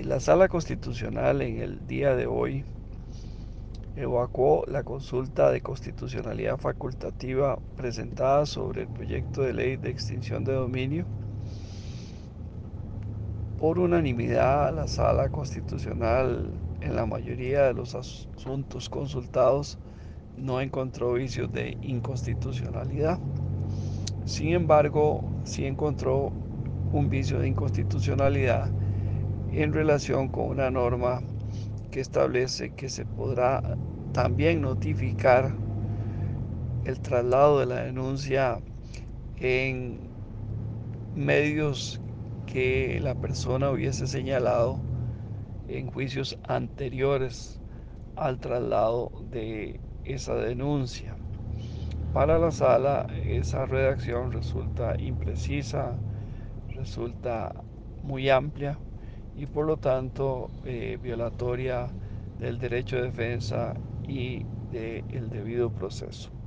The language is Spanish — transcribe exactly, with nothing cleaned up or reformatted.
Eh, la Sala Constitucional en el día de hoy evacuó la consulta de constitucionalidad facultativa presentada sobre el proyecto de ley de extinción de dominio. Por unanimidad, la Sala Constitucional en la mayoría de los asuntos consultados no encontró vicios de inconstitucionalidad. Sin embargo, sí encontró un vicio de inconstitucionalidad en relación con una norma que establece que se podrá también notificar el traslado de la denuncia en medios que la persona hubiese señalado en juicios anteriores al traslado de esa denuncia. Para la sala, esa redacción resulta imprecisa, resulta muy amplia y por lo tanto eh, violatoria del derecho de defensa y del debido proceso.